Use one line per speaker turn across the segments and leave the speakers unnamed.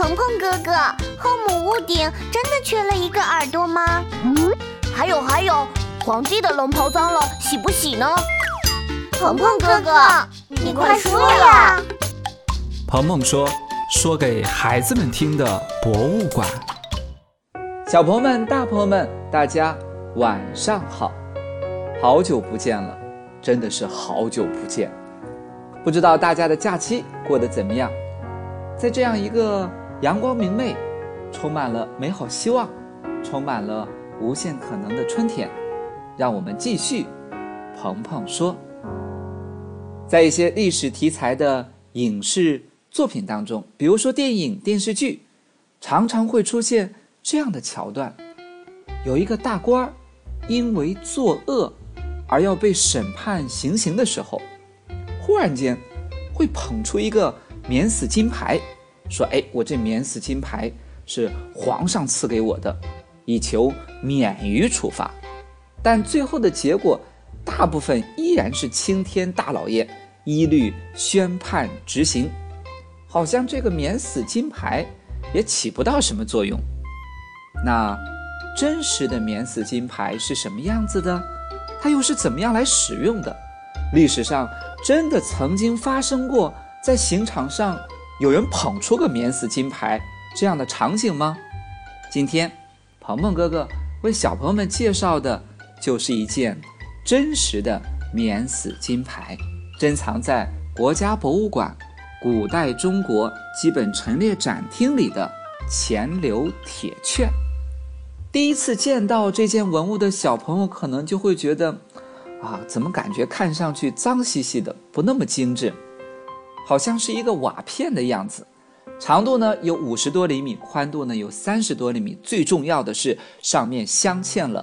鹏鹏哥哥，后母屋顶真的缺了一个耳朵吗？
还有，皇帝的龙袍脏了，洗不洗呢？
鹏鹏哥哥，你快说呀！
鹏鹏说给孩子们听的博物馆。
小朋友们、大朋友们，大家晚上好，好久不见了，真的是好久不见。不知道大家的假期过得怎么样？在这样一个阳光明媚、充满了美好希望、充满了无限可能的春天，让我们继续鹏鹏说。在一些历史题材的影视作品当中，比如说电影、电视剧，常常会出现这样的桥段：有一个大官因为作恶而要被审判行刑的时候，忽然间会捧出一个免死金牌，说我这免死金牌是皇上赐给我的，以求免于处罚。但最后的结果大部分依然是青天大老爷一律宣判执行，好像这个免死金牌也起不到什么作用。那真实的免死金牌是什么样子的？它又是怎么样来使用的？历史上真的曾经发生过在刑场上有人捧出个免死金牌这样的场景吗？今天鹏鹏哥哥为小朋友们介绍的就是一件真实的免死金牌，珍藏在国家博物馆古代中国基本陈列展厅里的钱流铁券。第一次见到这件文物的小朋友可能就会觉得怎么感觉看上去脏兮兮的，不那么精致，好像是一个瓦片的样子。长度呢有50多厘米，宽度呢有30多厘米，最重要的是上面镶嵌了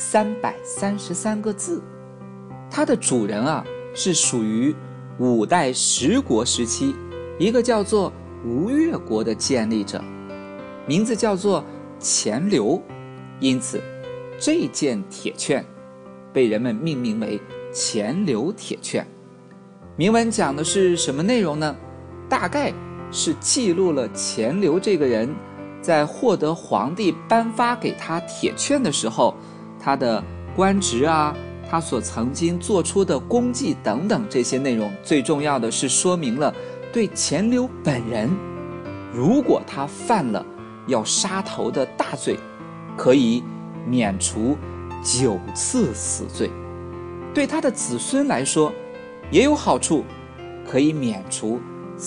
333个字。它的主人是属于五代十国时期一个叫做吴越国的建立者，名字叫做钱流，因此这件铁券被人们命名为钱流铁券。铭文讲的是什么内容呢？大概是记录了钱流这个人在获得皇帝颁发给他铁券的时候，他的官职他所曾经做出的功绩等等这些内容。最重要的是说明了对钱流本人，如果他犯了要杀头的大罪，可以免除9次死罪。对他的子孙来说也有好处，可以免除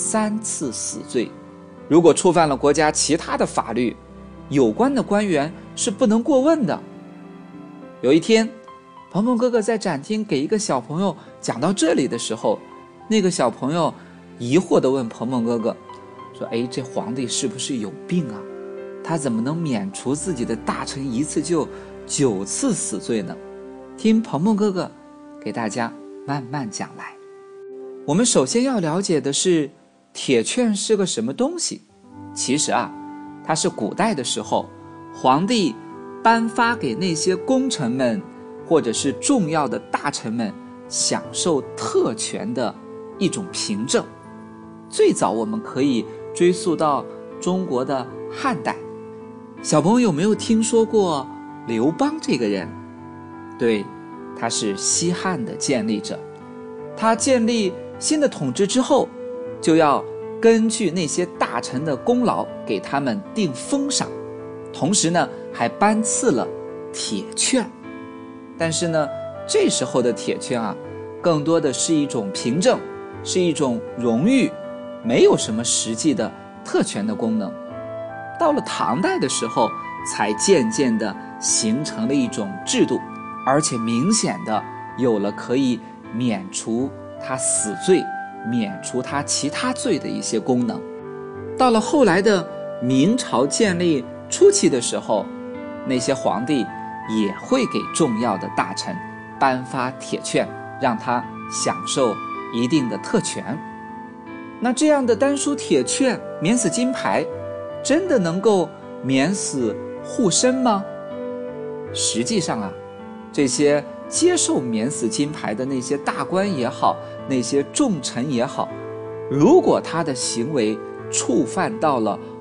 3次死罪。如果触犯了国家其他的法律，有关的官员是不能过问的。有一天鹏鹏哥哥在展厅给一个小朋友讲到这里的时候，那个小朋友疑惑地问鹏鹏哥哥说这皇帝是不是有病啊？他怎么能免除自己的大臣一次就9次死罪呢？听鹏鹏哥哥给大家慢慢讲来。我们首先要了解的是铁券是个什么东西。其实它是古代的时候皇帝颁发给那些功臣们或者是重要的大臣们享受特权的一种凭证。最早我们可以追溯到中国的汉代。小朋友有没有听说过刘邦这个人？对，他是西汉的建立者。他建立新的统治之后，就要根据那些大臣的功劳给他们定封赏，同时呢还颁赐了铁券。但是呢这时候的铁券更多的是一种凭证，是一种荣誉，没有什么实际的特权的功能。到了唐代的时候才渐渐的形成了一种制度，而且明显的有了可以免除他死罪、免除他其他罪的一些功能。到了后来的明朝建立初期的时候，那些皇帝也会给重要的大臣颁发铁券，让他享受一定的特权。那这样的丹书铁券、免死金牌真的能够免死护身吗？实际上这些接受免死金牌的那些大官也好，那些重臣也好，如果他的行为触犯到了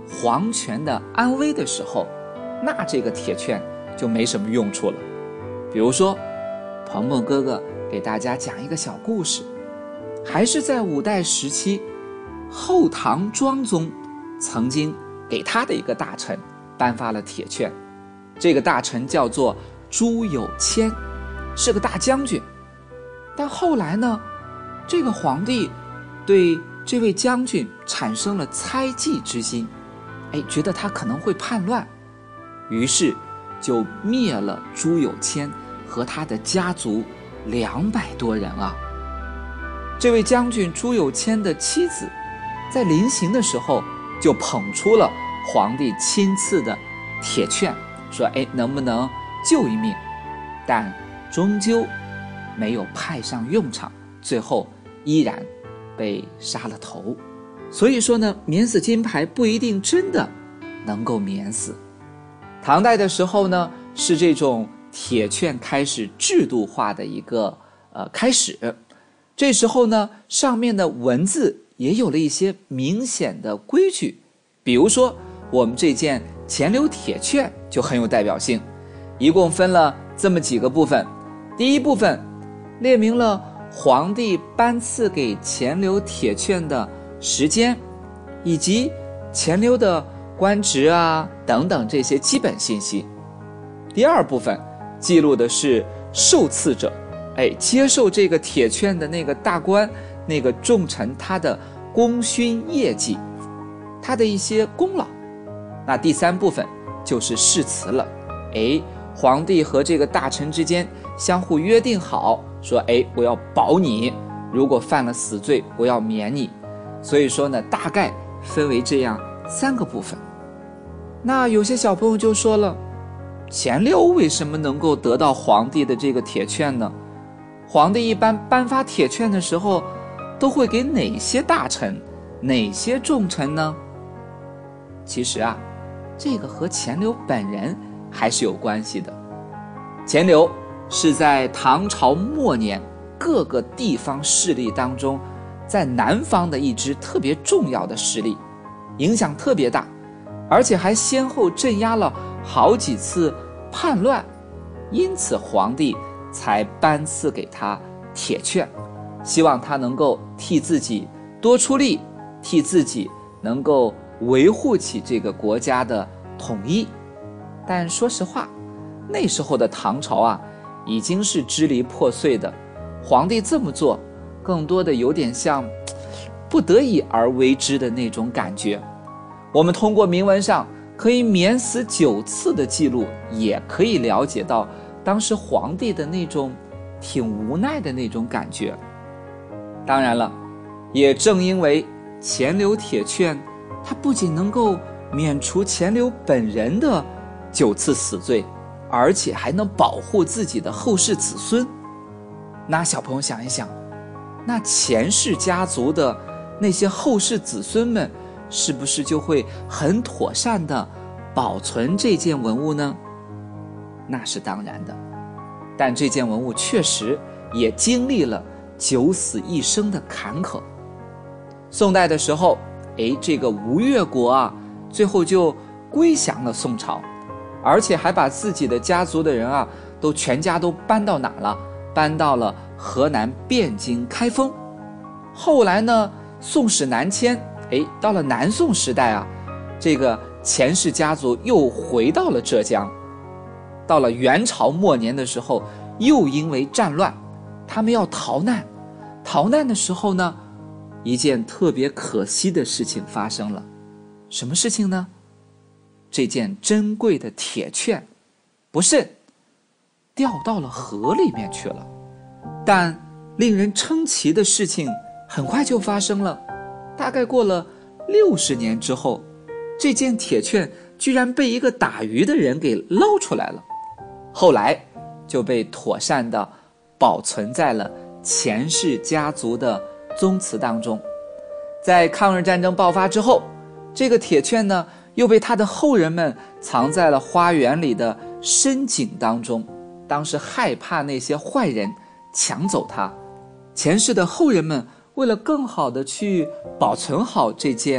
皇权的安危的时候，那这个铁券就没什么用处了。比如说，鹏鹏哥哥给大家讲一个小故事，还是在五代时期，后唐庄宗曾经给他的一个大臣颁发了铁券。这个大臣叫做朱有谦，是个大将军。但后来呢，这个皇帝对这位将军产生了猜忌之心，觉得他可能会叛乱，于是就灭了朱有谦和他的家族200多人啊。这位将军朱有谦的妻子在临行的时候就捧出了皇帝亲赐的铁券，说能不能救一命，但终究没有派上用场，最后依然被杀了头。所以说呢，免死金牌不一定真的能够免死。唐代的时候呢，是这种铁券开始制度化的一个开始。这时候呢，上面的文字也有了一些明显的规矩，比如说我们这件钱流铁券就很有代表性，一共分了这么几个部分。第一部分列明了皇帝颁赐给钱流铁券的时间，以及钱流的官职啊等等这些基本信息。第二部分记录的是受赐者，接受这个铁券的那个大官、那个重臣他的功勋业绩，他的一些功劳。那第三部分就是誓词了，皇帝和这个大臣之间相互约定好，说我要保你，如果犯了死罪我要免你。所以说呢，大概分为这样3个部分。那有些小朋友就说了，钱流为什么能够得到皇帝的这个铁券呢？皇帝一般颁发铁券的时候都会给哪些大臣、哪些重臣呢？其实啊，这个和钱流本人还是有关系的。钱流是在唐朝末年各个地方势力当中，在南方的一支特别重要的势力，影响特别大，而且还先后镇压了好几次叛乱，因此皇帝才颁赐给他铁券，希望他能够替自己多出力，替自己能够维护起这个国家的统一。但说实话，那时候的唐朝啊，已经是支离破碎的，皇帝这么做更多的有点像不得已而为之的那种感觉。我们通过铭文上可以免死9次的记录，也可以了解到当时皇帝的那种挺无奈的那种感觉。当然了，也正因为钱流铁券，它不仅能够免除钱流本人的9次死罪，而且还能保护自己的后世子孙。那小朋友想一想，那钱氏家族的那些后世子孙们，是不是就会很妥善地保存这件文物呢？那是当然的，但这件文物确实也经历了9死1生的坎坷。宋代的时候，这个吴越国啊，最后就归降了宋朝，而且还把自己的家族的人啊，全家都搬到哪了？搬到了河南汴京开封。后来呢，宋史南迁，到了南宋时代啊，这个钱氏家族又回到了浙江。到了元朝末年的时候，又因为战乱，他们要逃难。逃难的时候呢，一件特别可惜的事情发生了。什么事情呢？这件珍贵的铁券不慎掉到了河里面去了。但令人称奇的事情很快就发生了，大概过了60年之后，这件铁券居然被一个打鱼的人给捞出来了，后来就被妥善地保存在了钱氏家族的宗祠当中。在抗日战争爆发之后，这个铁券呢，又被他的后人们藏在了花园里的深井当中。当时害怕那些坏人抢走它，钱氏的后人们为了更好的去保存好这件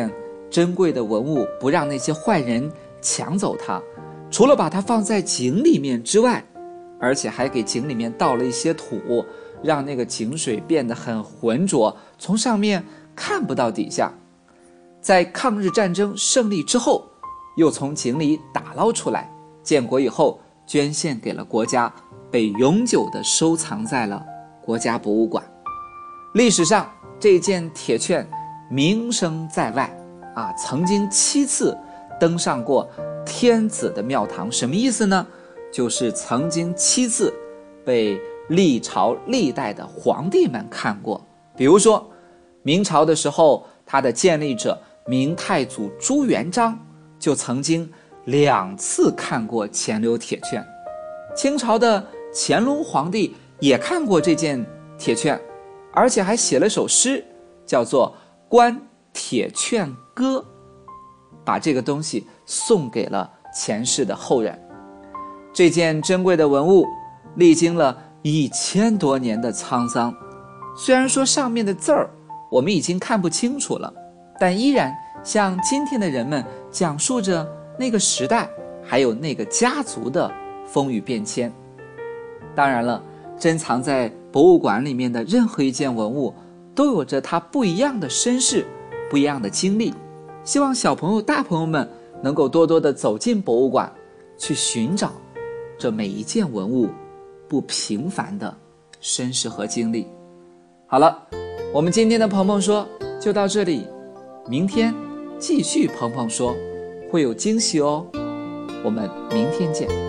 珍贵的文物不让那些坏人抢走它，除了把它放在井里面之外，而且还给井里面倒了一些土，让那个井水变得很浑浊，从上面看不到底下。在抗日战争胜利之后，又从井里打捞出来，建国以后捐献给了国家，被永久地收藏在了国家博物馆。历史上这件铁券名声在外曾经7次登上过天子的庙堂。什么意思呢？就是曾经7次被历朝历代的皇帝们看过。比如说明朝的时候，它的建立者明太祖朱元璋就曾经2次看过钱流铁券。清朝的乾隆皇帝也看过这件铁券，而且还写了首诗，叫做《观铁券歌》，把这个东西送给了前世的后人。这件珍贵的文物历经了1000多年的沧桑，虽然说上面的字儿我们已经看不清楚了，但依然向今天的人们讲述着那个时代还有那个家族的风雨变迁。当然了，珍藏在博物馆里面的任何一件文物都有着它不一样的身世，不一样的经历。希望小朋友大朋友们能够多多的走进博物馆，去寻找这每一件文物不平凡的身世和经历。好了，我们今天的鹏鹏说就到这里，明天继续鹏鹏说，会有惊喜哦。我们明天见。